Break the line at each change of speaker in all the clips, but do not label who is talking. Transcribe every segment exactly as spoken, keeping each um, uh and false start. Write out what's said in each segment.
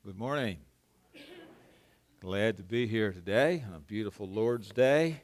Good morning. Glad to be here today on a beautiful Lord's Day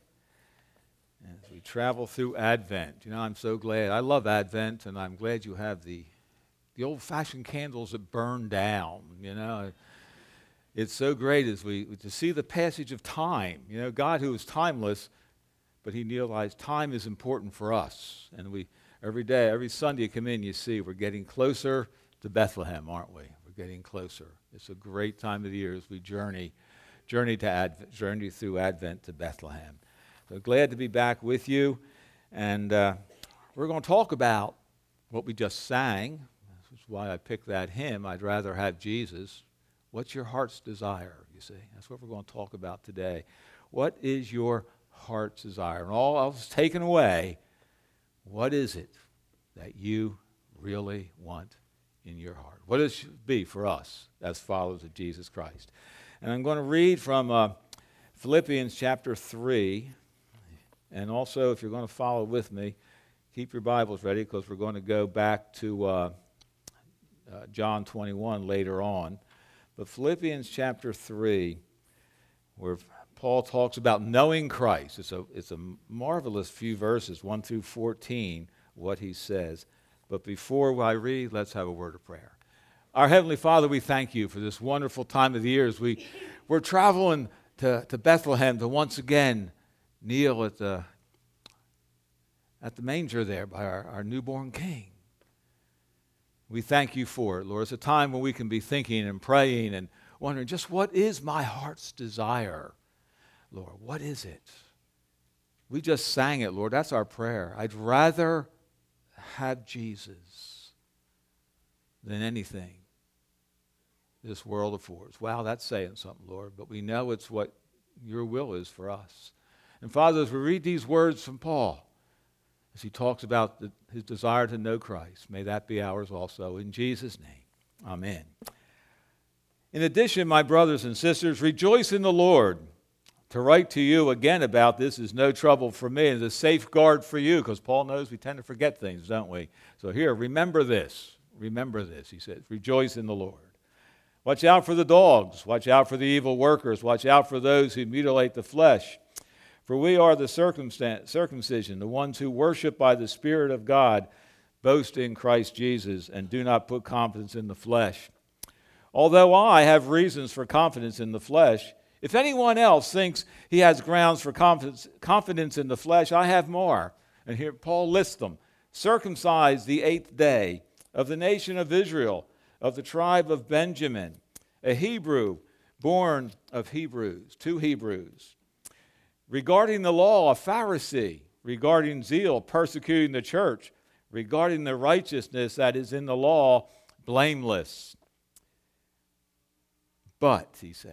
as we travel through Advent. You know, I'm so glad. I love Advent, and I'm glad you have the the old-fashioned candles that burn down. You know, it's so great as we to see the passage of time. You know, God who is timeless, but He realized time is important for us, and we every day, every Sunday you come in, you see we're getting closer to Bethlehem, aren't we? We're getting closer. It's a great time of the year as we journey, journey to Advent, journey through Advent to Bethlehem. So glad to be back with you, and uh, we're going to talk about what we just sang. That's why I picked that hymn. I'd rather have Jesus. What's your heart's desire? You see, that's what we're going to talk about today. What is your heart's desire? And all else taken away, what is it that you really want in your heart? What it should be for us as followers of Jesus Christ. And I'm going to read from uh, Philippians chapter three. And also, if you're going to follow with me, keep your Bibles ready because we're going to go back to uh, uh, John twenty-one later on. But Philippians chapter three, where Paul talks about knowing Christ. It's a, it's a marvelous few verses, one through fourteen, what he says. But before I read, let's have a word of prayer. Our Heavenly Father, we thank you for this wonderful time of the year as we, we're traveling to, to Bethlehem to once again kneel at the, at the manger there by our, our newborn King. We thank you for it, Lord. It's a time when we can be thinking and praying and wondering, just what is my heart's desire? Lord, what is it? We just sang it, Lord. That's our prayer. I'd rather have Jesus than anything this world affords. Wow, that's saying something, Lord, but we know it's what your will is for us. And Father, as we read these words from Paul, as he talks about the, his desire to know Christ, may that be ours also. In Jesus' name, amen. In addition, my brothers and sisters, rejoice in the Lord. To write to you again about this is no trouble for me. It's a safeguard for you because Paul knows we tend to forget things, don't we? So here, remember this. Remember this, he says. Rejoice in the Lord. Watch out for the dogs. Watch out for the evil workers. Watch out for those who mutilate the flesh. For we are the circumcision, the ones who worship by the Spirit of God, boast in Christ Jesus, and do not put confidence in the flesh. Although I have reasons for confidence in the flesh, if anyone else thinks he has grounds for confidence, confidence in the flesh, I have more. And here Paul lists them. Circumcised the eighth day, of the nation of Israel, of the tribe of Benjamin, a Hebrew born of Hebrews, two Hebrews. Regarding the law, a Pharisee. Regarding zeal, persecuting the church. Regarding the righteousness that is in the law, blameless. But, he says,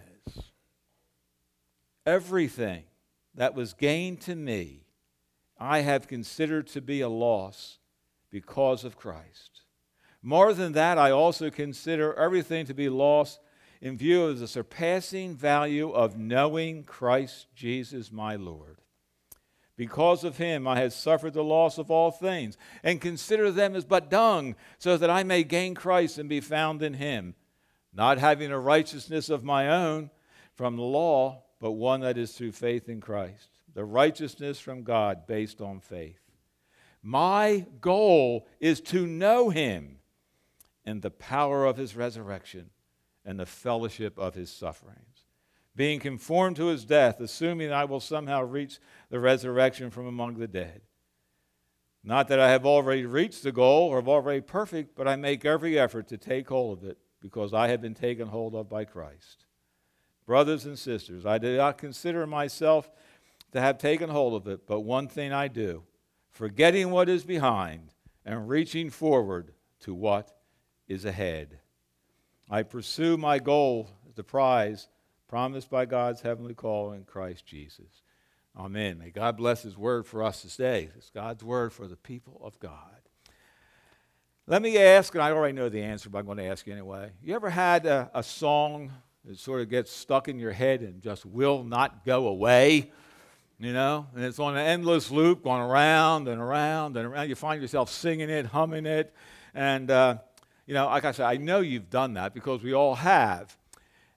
everything that was gained to me, I have considered to be a loss because of Christ. More than that, I also consider everything to be lost in view of the surpassing value of knowing Christ Jesus my Lord. Because of him I have suffered the loss of all things, and consider them as but dung, so that I may gain Christ and be found in him, not having a righteousness of my own from the law, but one that is through faith in Christ, the righteousness from God based on faith. My goal is to know him and the power of his resurrection and the fellowship of his sufferings, being conformed to his death, assuming I will somehow reach the resurrection from among the dead. Not that I have already reached the goal or am already perfect, but I make every effort to take hold of it because I have been taken hold of by Christ. Brothers and sisters, I do not consider myself to have taken hold of it, but one thing I do, forgetting what is behind and reaching forward to what is ahead. I pursue my goal, the prize promised by God's heavenly call in Christ Jesus. Amen. May God bless his word for us this day. It's God's word for the people of God. Let me ask, and I already know the answer, but I'm going to ask you anyway. You ever had a, a song that sort of gets stuck in your head and just will not go away? You know, and it's on an endless loop going around and around and around. You find yourself singing it, humming it, and uh, you know, like I said, I know you've done that because we all have.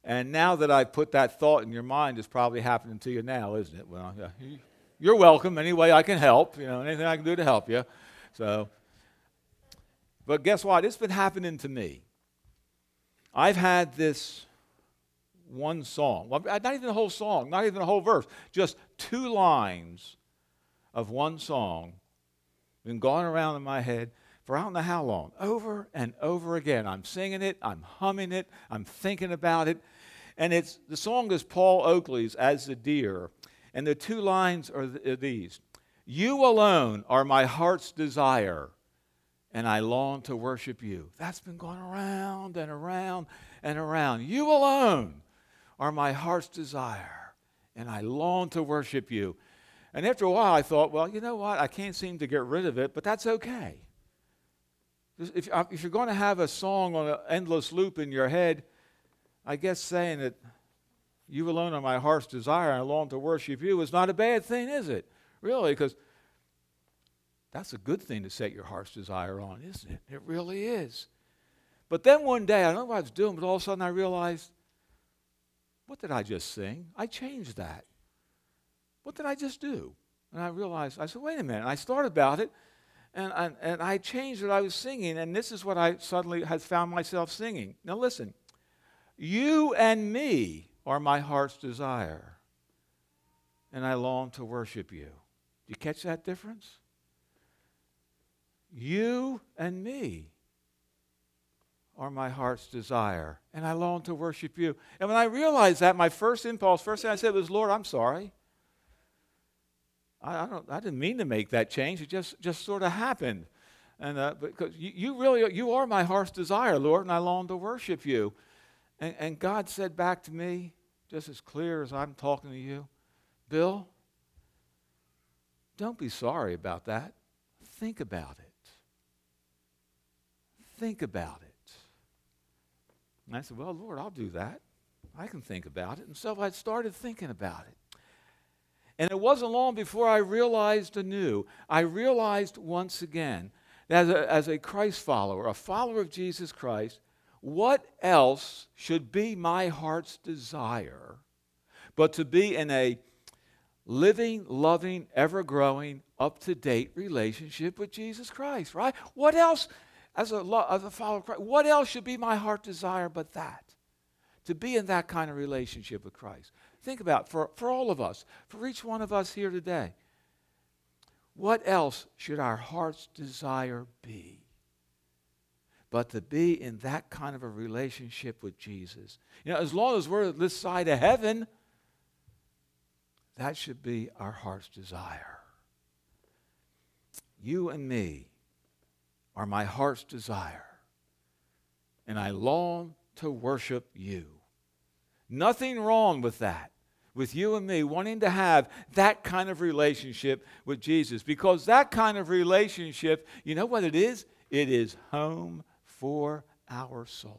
And now that I've put that thought in your mind, it's probably happening to you now, isn't it? Well, yeah, you're welcome. Any way I can help, you know, anything I can do to help you. So, but guess what? It's been happening to me. I've had this one song, well, not even the whole song, not even the whole verse, just two lines of one song been going around in my head for I don't know how long, over and over again. I'm singing it, I'm humming it, I'm thinking about it. And it's the song is Paul Oakley's As the Deer. And the two lines are, th- are these. You alone are my heart's desire, and I long to worship you. That's been going around and around and around. You alone are my heart's desire, and I long to worship you. And after a while I thought, well, you know what? I can't seem to get rid of it, but that's okay. If, if you're going to have a song on an endless loop in your head, I guess saying that you alone are my heart's desire and I long to worship you is not a bad thing, is it? Really, because that's a good thing to set your heart's desire on, isn't it? It really is. But then one day, I don't know what I was doing, but all of a sudden I realized, what did I just sing? I changed that. What did I just do? And I realized, I said, wait a minute. And I started about it, and I, and I changed what I was singing, and this is what I suddenly had found myself singing. Now listen. You and me are my heart's desire, and I long to worship you. Do you catch that difference? You and me are my heart's desire, and I long to worship you. And when I realized that, my first impulse, first thing I said was, Lord, I'm sorry. I, I don't. I didn't mean to make that change. It just, just sort of happened. And uh, because you, you really, you are my heart's desire, Lord, and I long to worship you. And, and God said back to me, just as clear as I'm talking to you, Bill, don't be sorry about that. Think about it. Think about it. And I said, well, Lord, I'll do that. I can think about it. And so I started thinking about it. And it wasn't long before I realized anew, I realized once again, that as a, as a Christ follower, a follower of Jesus Christ, what else should be my heart's desire but to be in a living, loving, ever-growing, up-to-date relationship with Jesus Christ, right? What else, as a, as a follower of Christ, what else should be my heart desire but that? To be in that kind of relationship with Christ. Think about it, for, for all of us, for each one of us here today. What else should our heart's desire be but to be in that kind of a relationship with Jesus? You know, as long as we're this side of heaven, that should be our heart's desire. You and me are my heart's desire, and I long to worship you. Nothing wrong with that, with you and me wanting to have that kind of relationship with Jesus, because that kind of relationship, you know what it is? It is home for our souls.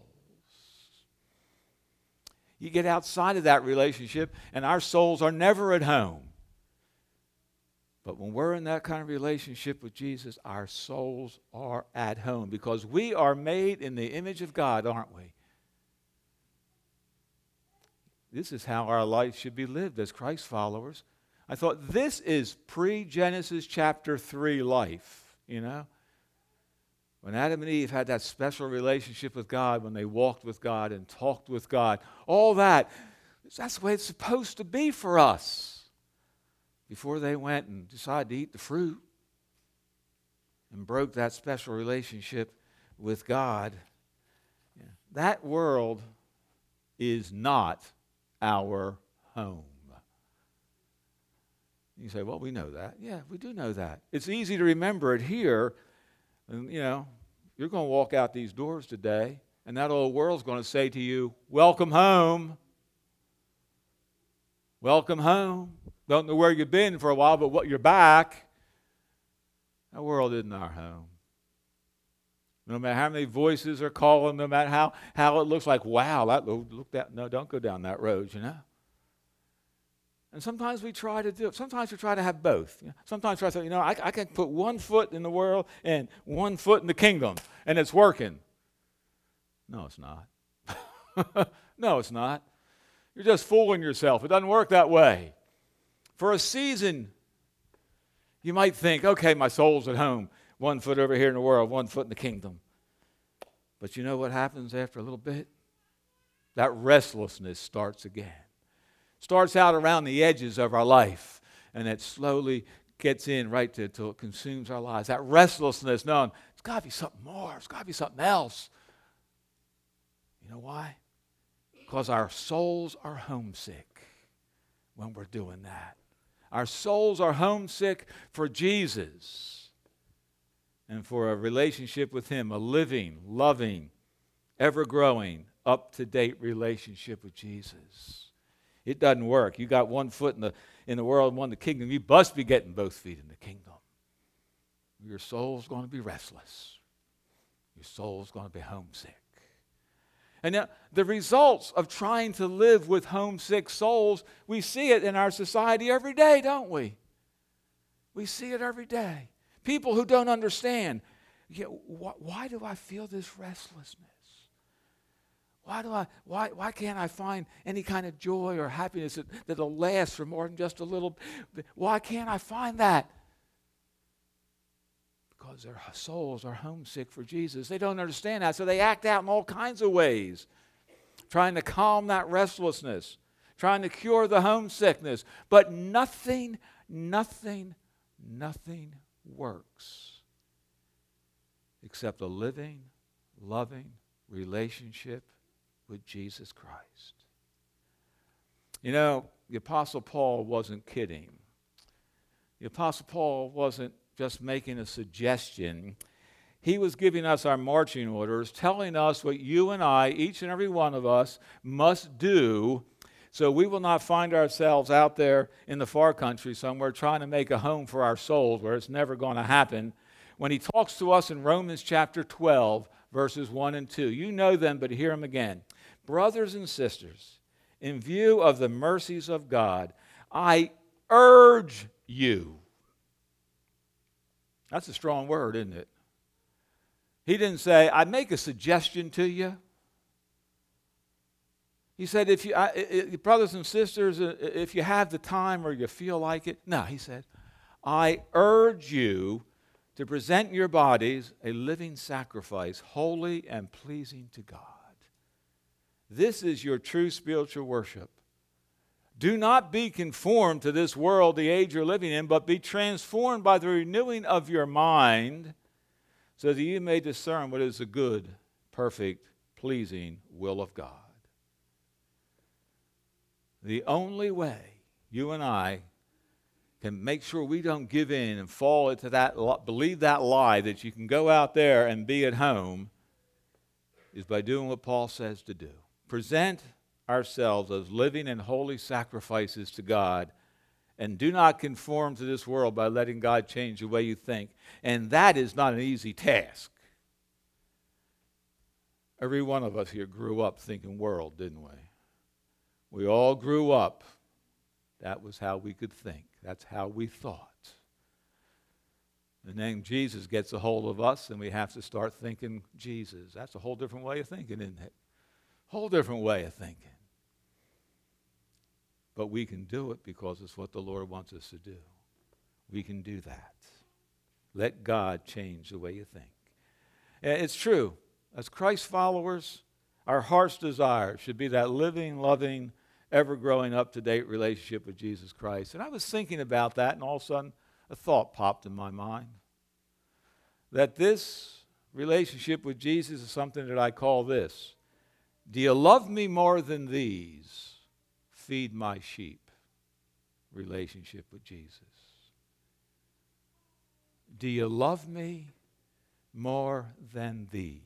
You get outside of that relationship, and our souls are never at home. But when we're in that kind of relationship with Jesus, our souls are at home, because we are made in the image of God, aren't we? This is how our life should be lived as Christ followers. I thought this is pre-Genesis chapter three life, you know? When Adam and Eve had that special relationship with God, when they walked with God and talked with God, all that, that's the way it's supposed to be for us. Before they went and decided to eat the fruit and broke that special relationship with God, yeah, that world is not our home. You say, well, we know that. Yeah, we do know that. It's easy to remember it here. And, you know, you're going to walk out these doors today, and that old world's going to say to you, welcome home. Welcome home. Don't know where you've been for a while, but what you're back. That world isn't our home. No matter how many voices are calling, no matter how, how it looks like, wow, that, look that, no, don't go down that road, you know. And sometimes we try to do it. Sometimes we try to have both. Sometimes we try to say, you know, I, I can put one foot in the world and one foot in the kingdom, and it's working. No, it's not. No, it's not. You're just fooling yourself. It doesn't work that way. For a season, you might think, okay, my soul's at home. One foot over here in the world, one foot in the kingdom. But you know what happens after a little bit? That restlessness starts again. Starts out around the edges of our life, and it slowly gets in right to until it consumes our lives. That restlessness, knowing it's got to be something more. It's got to be something else. You know why? Because our souls are homesick when we're doing that. Our souls are homesick for Jesus and for a relationship with Him, a living, loving, ever-growing, up-to-date relationship with Jesus. It doesn't work. You got one foot in the in the world and one in the kingdom. You must be getting both feet in the kingdom. Your soul's going to be restless. Your soul's going to be homesick. And now, the results of trying to live with homesick souls, we see it in our society every day, don't we? We see it every day. People who don't understand, you know, wh- why do I feel this restlessness? Why do I? Why? Why can't I find any kind of joy or happiness that, that'll last for more than just a little bit? Why can't I find that? Because their souls are homesick for Jesus. They don't understand that, so they act out in all kinds of ways, trying to calm that restlessness, trying to cure the homesickness. But nothing, nothing, nothing works except a living, loving relationship with Jesus Christ. You know, the Apostle Paul wasn't kidding. The Apostle Paul wasn't just making a suggestion. He was giving us our marching orders, telling us what you and I, each and every one of us, must do so we will not find ourselves out there in the far country somewhere trying to make a home for our souls where it's never going to happen. When he talks to us in Romans chapter twelve, verses one and two, you know them, but hear them again. Brothers and sisters, in view of the mercies of God, I urge you. That's a strong word, isn't it? He didn't say, I make a suggestion to you. He said, if you, I, I, brothers and sisters, if you have the time or you feel like it. No, he said, I urge you to present your bodies a living sacrifice, holy and pleasing to God. This is your true spiritual worship. Do not be conformed to this world, the age you're living in, but be transformed by the renewing of your mind, so that you may discern what is the good, perfect, pleasing will of God. The only way you and I can make sure we don't give in and fall into that, believe that lie that you can go out there and be at home, is by doing what Paul says to do. Present ourselves as living and holy sacrifices to God, and do not conform to this world by letting God change the way you think. And that is not an easy task. Every one of us here grew up thinking world, didn't we? We all grew up. That was how we could think. That's how we thought. The name Jesus gets a hold of us, and we have to start thinking Jesus. That's a whole different way of thinking, isn't it? Whole different way of thinking. But we can do it because it's what the Lord wants us to do. We can do that. Let God change the way you think. And it's true. As Christ followers, our heart's desire should be that living, loving, ever-growing, up-to-date relationship with Jesus Christ. And I was thinking about that, and all of a sudden a thought popped in my mind. That this relationship with Jesus is something that I call this. Do you love me more than these? Feed my sheep. Relationship with Jesus. Do you love me more than these?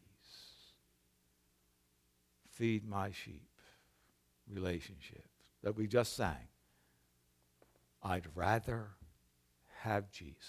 Feed my sheep. Relationship that we just sang. I'd rather have Jesus.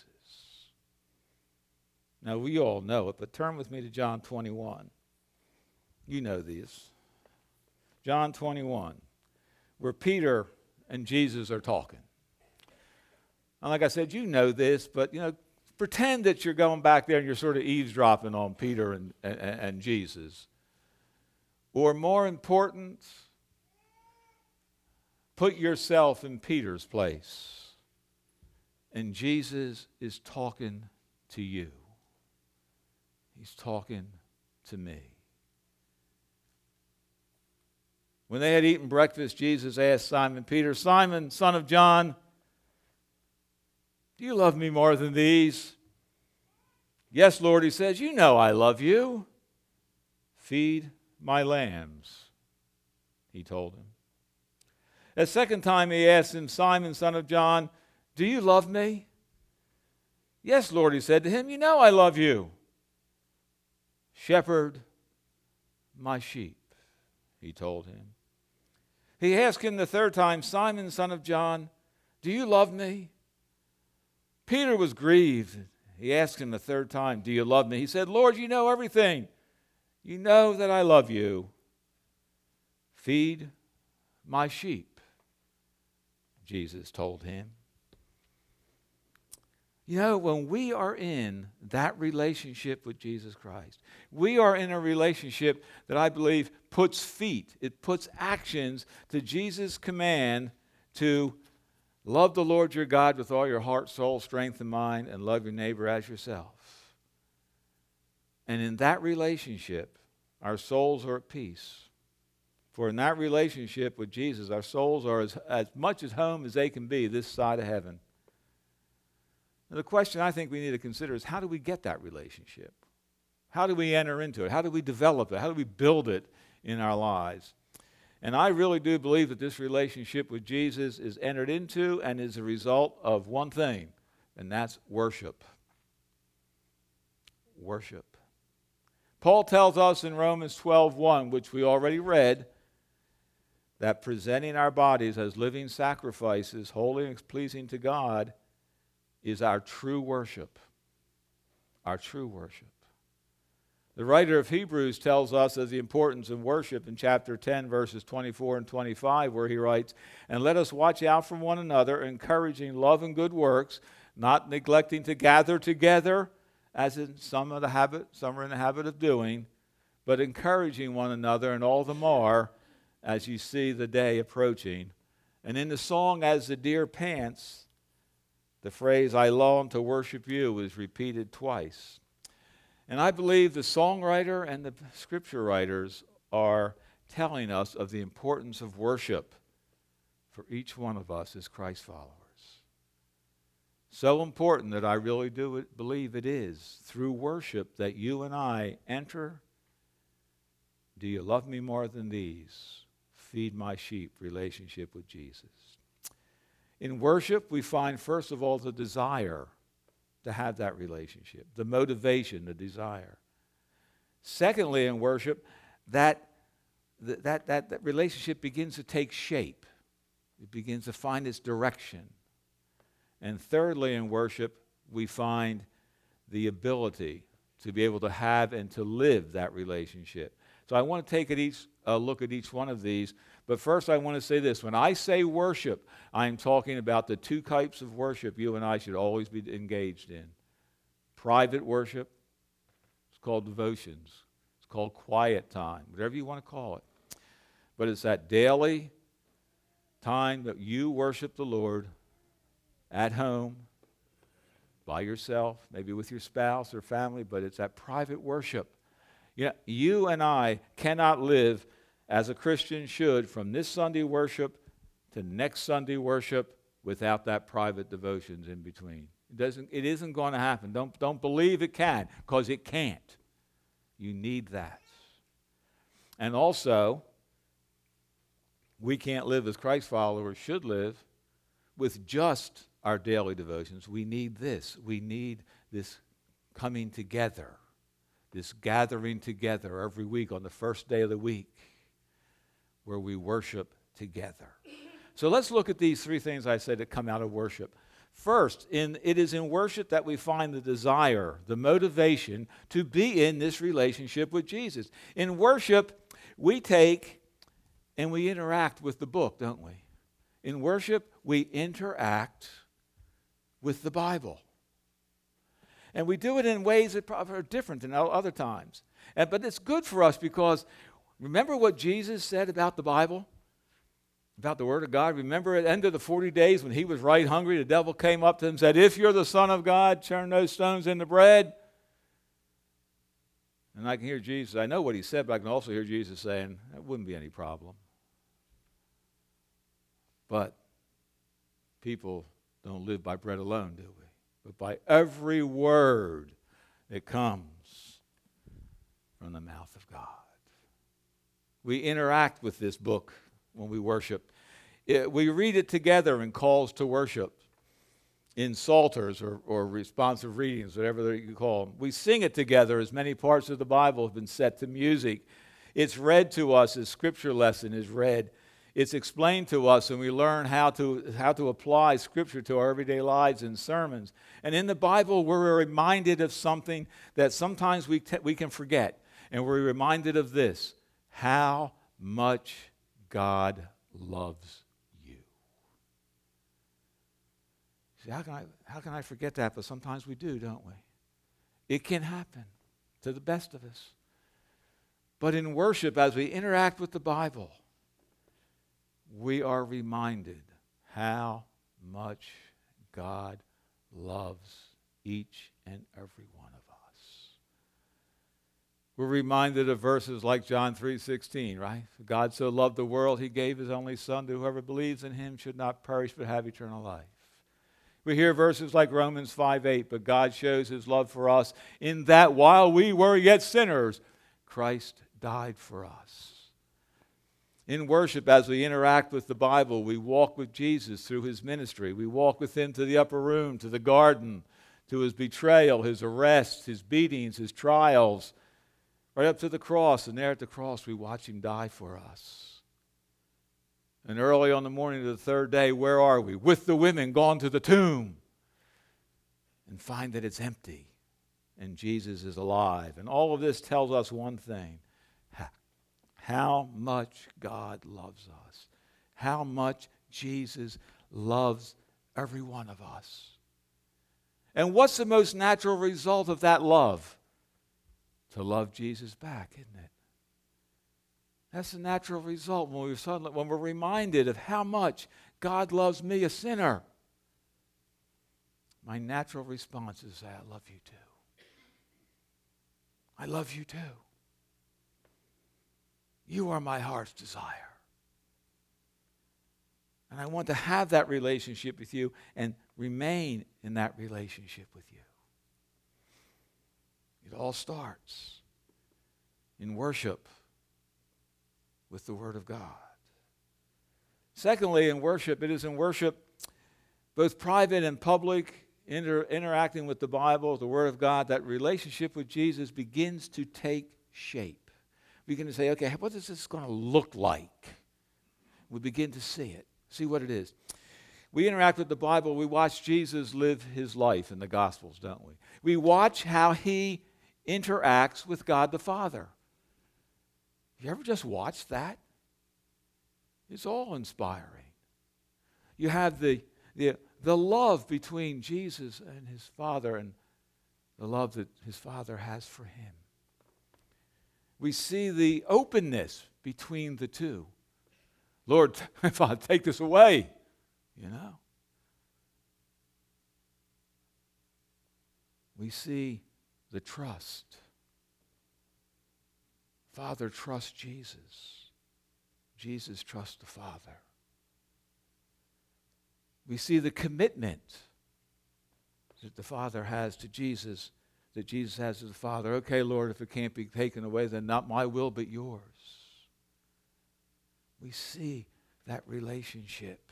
Now, we all know it, but turn with me to John twenty-one. You know these. John twenty-one, where Peter and Jesus are talking. And like I said, you know this, but, you know, pretend that you're going back there and you're sort of eavesdropping on Peter and, and, and Jesus. Or more important, put yourself in Peter's place. And Jesus is talking to you. He's talking to me. When they had eaten breakfast, Jesus asked Simon Peter, Simon, son of John, do you love me more than these? Yes, Lord, he says, you know I love you. Feed my lambs, he told him. A second time he asked him, Simon, son of John, do you love me? Yes, Lord, he said to him, you know I love you. Shepherd my sheep, he told him. He asked him the third time, Simon, son of John, do you love me? Peter was grieved. He asked him the third time, do you love me? He said, Lord, you know everything. You know that I love you. Feed my sheep, Jesus told him. You know, when we are in that relationship with Jesus Christ, we are in a relationship that I believe puts feet, it puts actions to Jesus' command to love the Lord your God with all your heart, soul, strength, and mind, and love your neighbor as yourself. And in that relationship, our souls are at peace. For in that relationship with Jesus, our souls are as, as much as home as they can be this side of heaven. Now, the question I think we need to consider is, how do we get that relationship? How do we enter into it? How do we develop it? How do we build it in our lives? And I really do believe that this relationship with Jesus is entered into and is a result of one thing, and that's worship. Worship. Paul tells us in Romans twelve one, which we already read, that presenting our bodies as living sacrifices, holy and pleasing to God, is our true worship. Our true worship. The writer of Hebrews tells us of the importance of worship in chapter ten, verses twenty-four and twenty-five, where he writes, and let us watch out from one another, encouraging love and good works, not neglecting to gather together, as in some of the habit, some are in the habit of doing, but encouraging one another, and all the more as you see the day approaching. And in the song, As the Deer Pants, the phrase, I long to worship you, is repeated twice. And I believe the songwriter and the scripture writers are telling us of the importance of worship for each one of us as Christ followers. So important that I really do believe it is through worship that you and I enter. Do you love me more than these? Feed my sheep, relationship with Jesus. In worship, we find, first of all, the desire to have that relationship, the motivation, the desire. Secondly, in worship, that, that, that, that relationship begins to take shape. It begins to find its direction. And thirdly, in worship, we find the ability to be able to have and to live that relationship. So I want to take at each, a look at each one of these. But first I want to say this. When I say worship, I'm talking about the two types of worship you and I should always be engaged in. Private worship, it's called devotions. It's called quiet time, whatever you want to call it. But it's that daily time that you worship the Lord at home, by yourself, maybe with your spouse or family, but it's that private worship. You know, you and I cannot live as a Christian should from this Sunday worship to next Sunday worship without that private devotions in between. It doesn't, it isn't going to happen. Don't, don't believe it can, because it can't. You need that. And also, we can't live as Christ followers should live with just our daily devotions. We need this. We need this coming together, this gathering together every week on the first day of the week where we worship together. So let's look at these three things I said that come out of worship. First, in, it is in worship that we find the desire, the motivation to be in this relationship with Jesus. In worship, we take and we interact with the book, don't we? In worship, we interact with the Bible. And we do it in ways that probably are different than other times. And, but it's good for us because remember what Jesus said about the Bible? about the Word of God. Remember at the end of the forty days when he was right hungry, the devil came up to him and said, if you're the Son of God, turn those stones into bread. And I can hear Jesus, I know what he said, but I can also hear Jesus saying, that wouldn't be any problem. But people don't live by bread alone, do we? But by every word that comes from the mouth of God. We interact with this book when we worship. It, we read it together in calls to worship, in psalters or, or responsive readings, whatever you call them. We sing it together as many parts of the Bible have been set to music. It's read to us as Scripture lesson is read. It's explained to us, and we learn how to how to apply Scripture to our everyday lives and sermons. And in the Bible, we're reminded of something that sometimes we te- we can forget. And we're reminded of this, how much God loves you. See, how can I, how can I forget that? But sometimes we do, don't we? It can happen to the best of us. But in worship, as we interact with the Bible, we are reminded how much God loves each and every one of us. We're reminded of verses like John three sixteen, right? God so loved the world, he gave his only Son, that whoever believes in him should not perish but have eternal life. We hear verses like Romans five eight, but God shows his love for us in that while we were yet sinners, Christ died for us. In worship, as we interact with the Bible, we walk with Jesus through his ministry. We walk with him to the upper room, to the garden, to his betrayal, his arrest, his beatings, his trials, right up to the cross. And there at the cross, we watch him die for us. And early on the morning of the third day, where are we? With the women gone to the tomb and find that it's empty and Jesus is alive. And all of this tells us one thing. How much God loves us. How much Jesus loves every one of us. And what's the most natural result of that love? To love Jesus back, isn't it? That's the natural result when we're, suddenly, when we're reminded of how much God loves me, a sinner. My natural response is to say, I love you too. I love you too. You are my heart's desire. And I want to have that relationship with you and remain in that relationship with you. It all starts in worship with the Word of God. Secondly, in worship, it is in worship, both private and public, inter- interacting with the Bible, the Word of God, that relationship with Jesus begins to take shape. We begin to say, okay, what is this going to look like? We begin to see it, see what it is. We interact with the Bible. We watch Jesus live his life in the Gospels, don't we? We watch how he interacts with God the Father. You ever just watch that? It's all inspiring. You have the, the, the love between Jesus and his Father and the love that his Father has for him. We see the openness between the two. Lord, Father, take this away, you know. We see the trust. Father trusts Jesus. Jesus trusts the Father. We see the commitment that the Father has to Jesus, that Jesus has to the Father. Okay, Lord, if it can't be taken away, then not my will but yours. We see that relationship.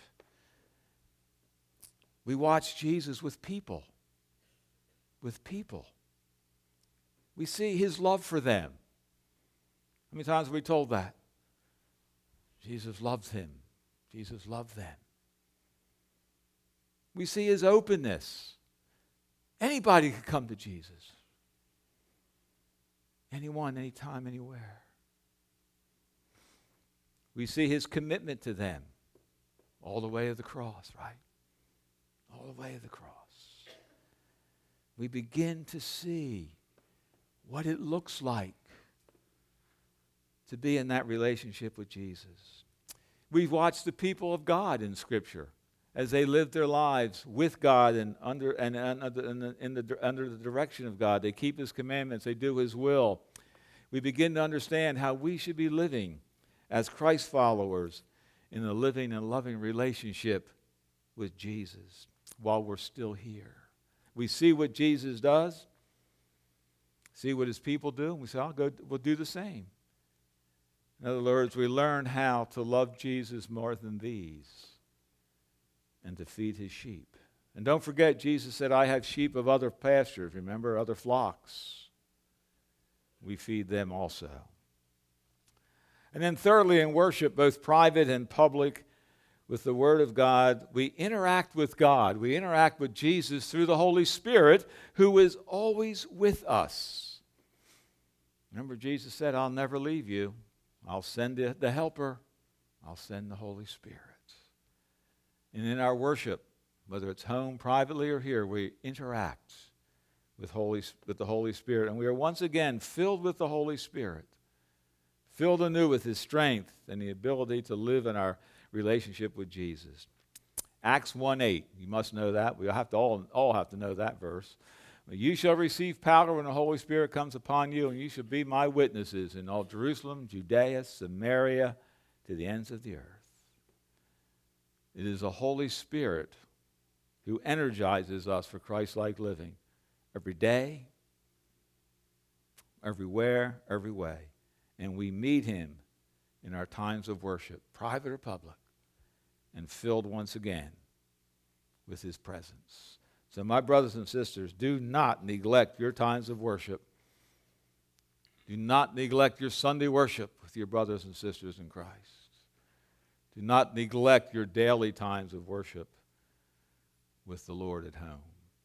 We watch Jesus with people. With people. We see his love for them. How many times have we told that? Jesus loves him. Jesus loved them. We see his openness. Anybody could come to Jesus. Anyone, anytime, anywhere. We see his commitment to them all the way to the cross, right? All the way to the cross. We begin to see what it looks like to be in that relationship with Jesus. We've watched the people of God in Scripture as they live their lives with God and under and, and, and the, in the, under the direction of God. They keep His commandments. They do His will. We begin to understand how we should be living as Christ followers in a living and loving relationship with Jesus while we're still here. We see what Jesus does, see what His people do, and we say, I'll go, we'll do the same. In other words, we learn how to love Jesus more than these and to feed His sheep. And don't forget, Jesus said, I have sheep of other pastures, remember, other flocks. We feed them also. And then thirdly, in worship, both private and public, with the Word of God, we interact with God. We interact with Jesus through the Holy Spirit, who is always with us. Remember, Jesus said, I'll never leave you. I'll send the helper. I'll send the Holy Spirit. And in our worship, whether it's home, privately, or here, we interact with, Holy, with the Holy Spirit. And we are once again filled with the Holy Spirit, filled anew with His strength and the ability to live in our relationship with Jesus. Acts one eight, you must know that. We have to all, all have to know that verse. You shall receive power when the Holy Spirit comes upon you, and you shall be my witnesses in all Jerusalem, Judea, Samaria, to the ends of the earth. It is the Holy Spirit who energizes us for Christ-like living every day, everywhere, every way. And we meet Him in our times of worship, private or public, and filled once again with His presence. So my brothers and sisters, do not neglect your times of worship. Do not neglect your Sunday worship with your brothers and sisters in Christ. Do not neglect your daily times of worship with the Lord at home.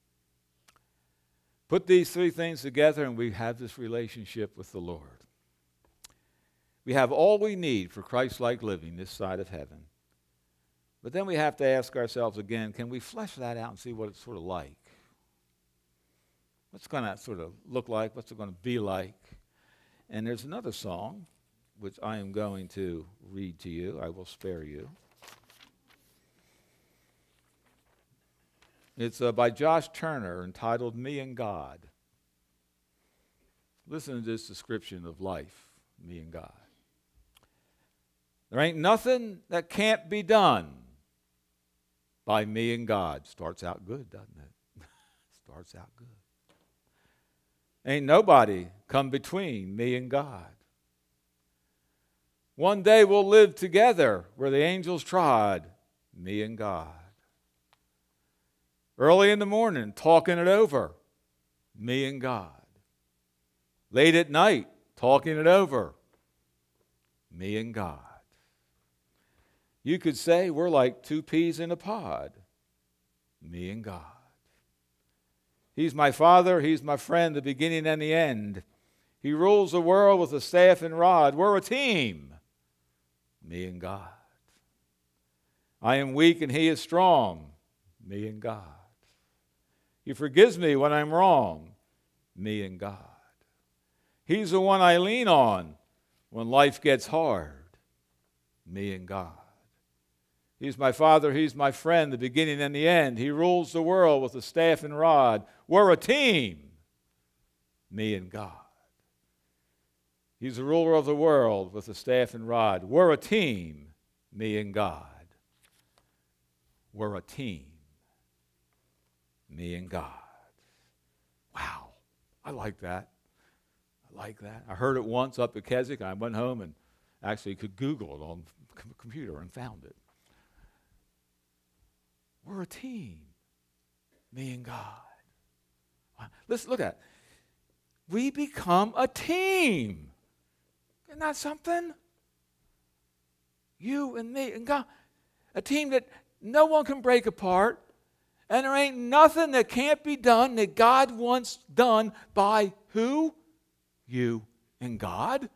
Put these three things together and we have this relationship with the Lord. We have all we need for Christ-like living this side of heaven. But then we have to ask ourselves again, can we flesh that out and see what it's sort of like? What's it going to sort of look like? What's it going to be like? And there's another song, which I am going to read to you. I will spare you. It's uh, by Josh Turner, entitled Me and God. Listen to this description of life, me and God. There ain't nothing that can't be done by me and God. Starts out good, doesn't it? Starts out good. Ain't nobody come between me and God. One day we'll live together where the angels trod, me and God. Early in the morning, talking it over, me and God. Late at night, talking it over, me and God. You could say we're like two peas in a pod, me and God. He's my Father, He's my friend, the beginning and the end. He rules the world with a staff and rod. We're a team, me and God. I am weak and He is strong, me and God. He forgives me when I'm wrong, me and God. He's the one I lean on when life gets hard, me and God. He's my Father, He's my friend, the beginning and the end. He rules the world with a staff and rod. We're a team, me and God. He's the ruler of the world with a staff and rod. We're a team, me and God. We're a team, me and God. Wow, I like that. I like that. I heard it once up at Keswick. I went home and actually could Google it on the computer and found it. We're a team, me and God. Let's look at it. We become a team. Isn't that something? You and me and God. A team that no one can break apart. And there ain't nothing that can't be done that God wants done by who? You and God.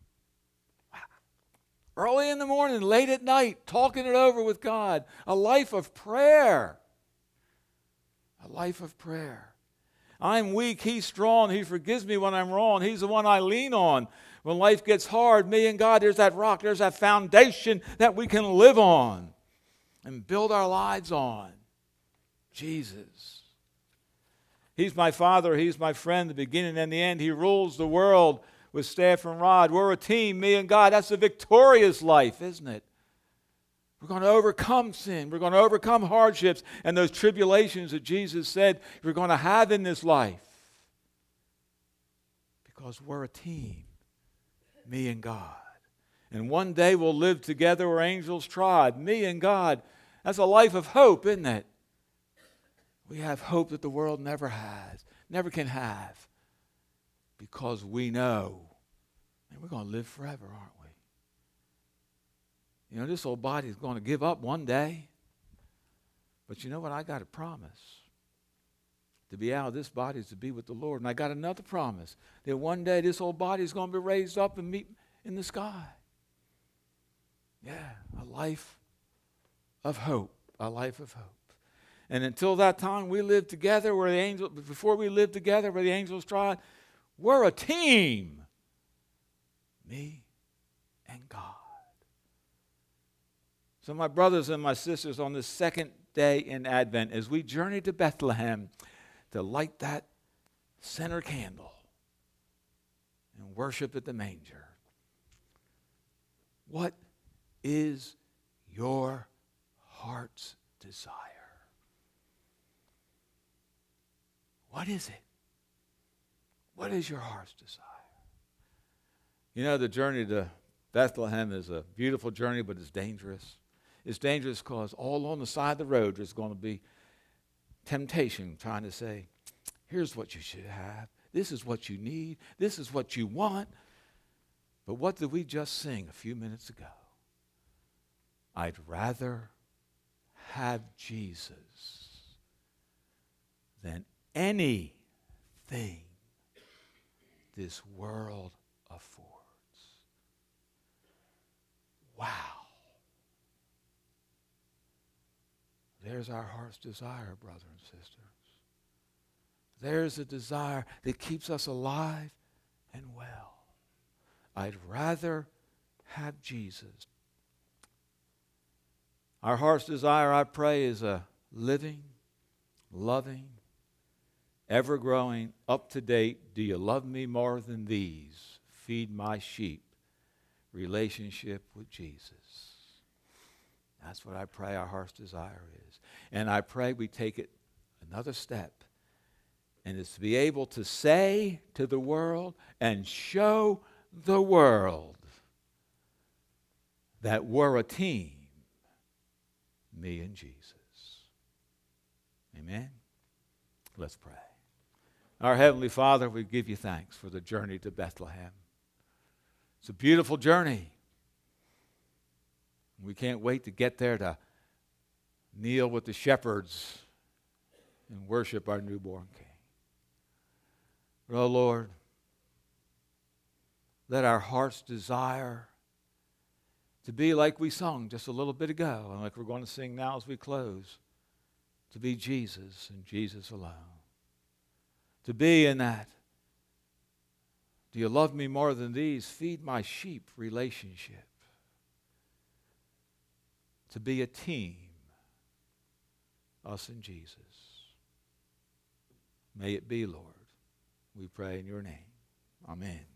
Early in the morning, late at night, talking it over with God. A life of prayer. A life of prayer. I'm weak, He's strong. He forgives me when I'm wrong. He's the one I lean on When life gets hard, me and God, there's that rock, there's that foundation that we can live on and build our lives on. Jesus. He's my Father, He's my friend, the beginning and the end. He rules the world with staff and rod. We're a team, me and God. That's a victorious life, isn't it? We're going to overcome sin. We're going to overcome hardships and those tribulations that Jesus said you're going to have in this life. Because we're a team, me and God. And one day we'll live together where angels trod, me and God. That's a life of hope, isn't it? We have hope that the world never has, never can have. Because we know, and we're going to live forever, aren't we? You know, this old body is going to give up one day. But you know what? I got a promise. To be out of this body is to be with the Lord. And I got another promise that one day this old body is going to be raised up and meet in the sky. Yeah, a life of hope, a life of hope. And until that time, we live together where the angels, before we live together where the angels trod, we're a team. Me and God. So my brothers and my sisters, on this second day in Advent, as we journey to Bethlehem to light that center candle and worship at the manger, what is your heart's desire? What is it? What is your heart's desire? You know, the journey to Bethlehem is a beautiful journey, but it's dangerous. It's dangerous because all on the side of the road there's going to be temptation trying to say, here's what you should have. This is what you need. This is what you want. But what did we just sing a few minutes ago? I'd rather have Jesus than anything this world affords. Wow. There's our heart's desire, brother and sisters. There's a desire that keeps us alive and well. I'd rather have Jesus. Our heart's desire, I pray, is a living, loving, ever-growing, up-to-date, do you love me more than these? Feed my sheep relationship with Jesus. That's what I pray our heart's desire is. And I pray we take it another step. And it's to be able to say to the world and show the world that we're a team, me and Jesus. Amen? Let's pray. Our Heavenly Father, we give you thanks for the journey to Bethlehem. It's a beautiful journey. We can't wait to get there to kneel with the shepherds and worship our newborn King. Oh, Lord, let our heart's desire to be like we sung just a little bit ago, and like we're going to sing now as we close, to be Jesus and Jesus alone. To be in that, do you love me more than these? Feed my sheep relationship. To be a team, us and Jesus. May it be, Lord. We pray in your name. Amen.